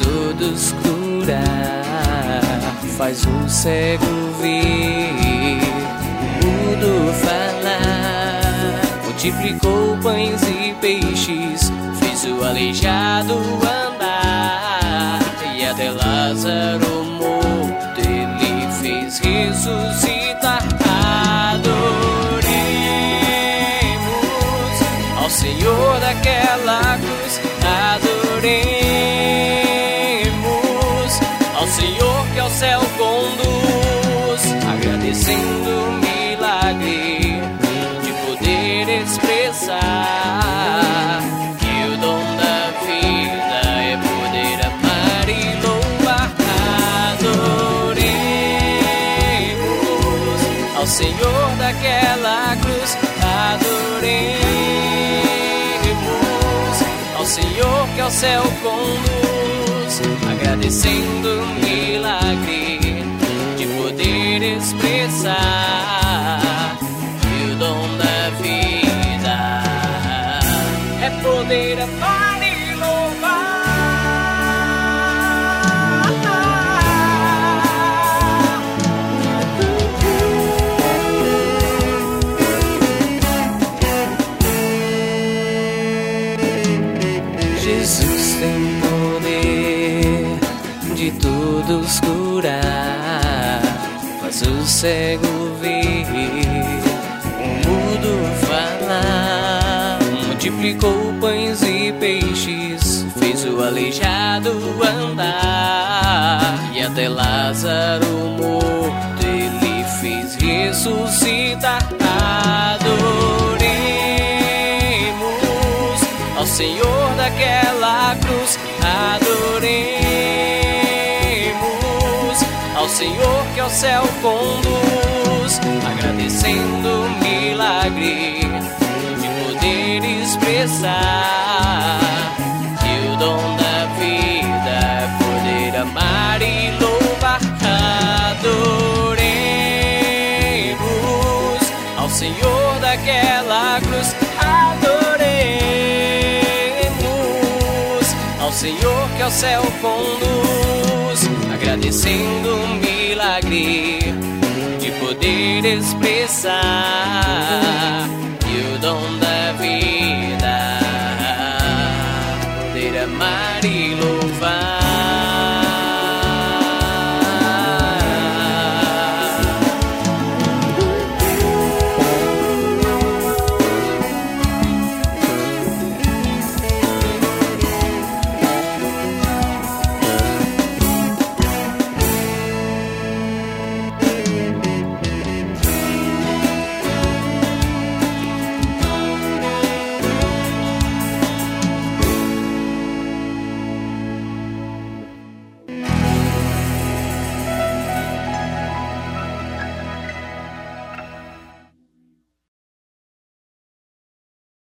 todos curar, faz o cego ver, o mudo falar, multiplicou pães e peixes, fez o aleijado andar, e até Lázaro morto ele fez ressuscitar. Adoremos ao Senhor daquela cruz, adoremos ao Senhor que ao céu conduz, agradecendo o milagre de poder expressar que o dom da vida é poder amar e louvar. Adoremos ao Senhor daquela cruz, adoremos ao Senhor que ao céu conduz, agradecendo o milagre de poder expressar que o dom da vida é poder amar e louvar. Jesus tem poder de todos curar, faz o cego ver, o mudo falar, multiplicou pães e peixes, fez o aleijado andar, e até Lázaro morto ele fez ressuscitar. Adoremos ao Senhor daquela cruz, adoremos ao Senhor que ao céu conduz, agradecendo o milagre de poder expressar que o dom da vida é poder amar e louvar. Adoremos ao Senhor daquela cruz, adoremos ao Senhor que ao céu conduz, agradecendo o milagre de poder expressar que o dom da vida, poder amar e louvar.